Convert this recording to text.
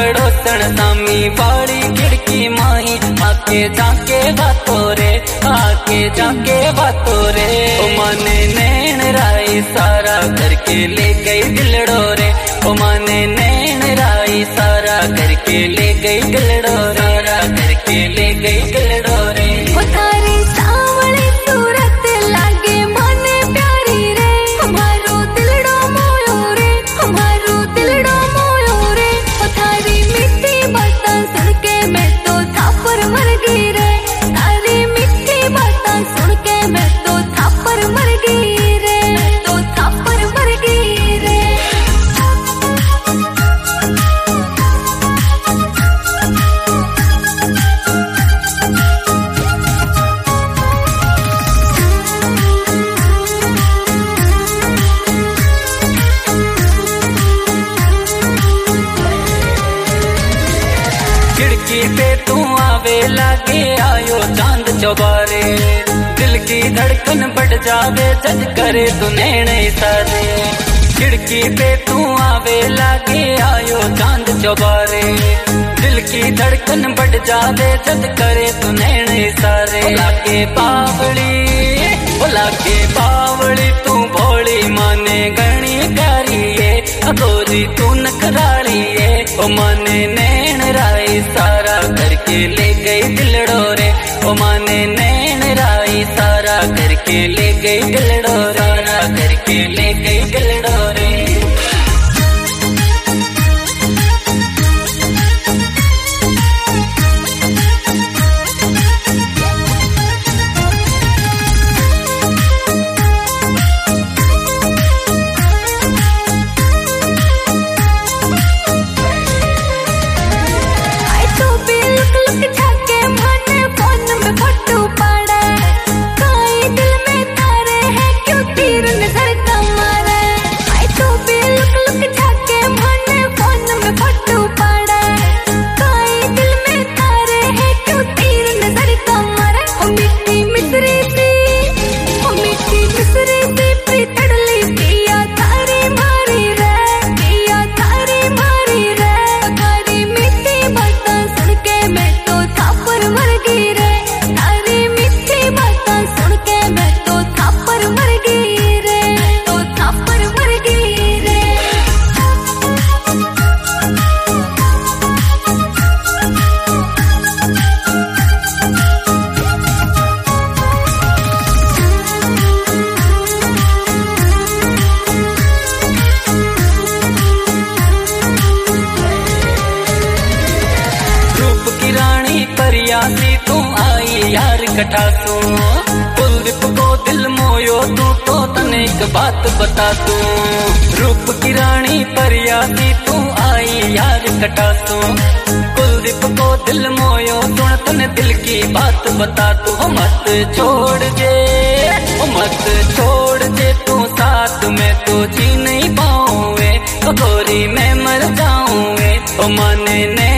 पड़ोसन सामी बाड़ी खिड़की माही आके जाके बातों रे, आके जाके बातों रे। ओ माने नैन राई सारा करके ले गई दिलड़ो रे, ओ माने नैन राई सारा करके ले गई दिलड़ो रे, सारा करके ले गई दिलड़ो रे। ओ थारी सावली सूरत लागे माने प्यारी रे, हमारो दिलड़ो मोयो रे, हमारो दिलड़ो मोयो रे। ओ थारी मीठी बातां सुन के मैं तो थापर मर गई रे, थारी मीठी बातां सुन के मैं तो थापर मर गई रे, मैं तो थापर मर गई रे। खिड़की पे तू आवे लागे आयो चांद चौबारे, दिल की धड़कन बढ़ जावे जज करे तू नैन इशारे। खिड़की पे तू आवे लागे आयो चांद चौबारे, दिल की धड़कन बढ़ जावे जज करे तू नैन इशारे। लागे बावली लागे बावली तू भोली माने गणी प्यारी है, अगोरी तू नखराली है। ओ माने नैन राई सारा करके ले गई दिलड़ो रे, ओ माने नैन राई सारा करके ले गई दिलड़ो रे, सारा करके ले गई दिलड़ो रे। परियासी तू आई यार कटासू, कुलदीप को दिल मोयो तू तो तने एक बात बता तू। रूप की रानी परियासी तू आई यार कटासू, कुलदीप को दिल मोयो सुन तने दिल की बात बता तू। मत छोड़ जे मत छोड़ जे तू साथ में तो जी नहीं पाऊँ, गोरी मैं मर जाऊँ। ओ माने